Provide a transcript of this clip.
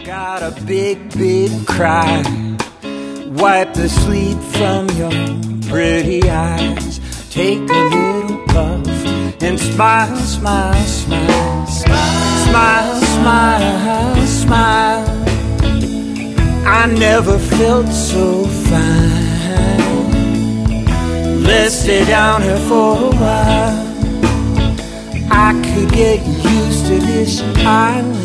Got a big, big cry. Wipe the sleep from your pretty eyes. Take a little puff and smile, smile, smile. Smile, smile, smile. I never felt so fine. Let's stay down here for a while. I could get used to this island.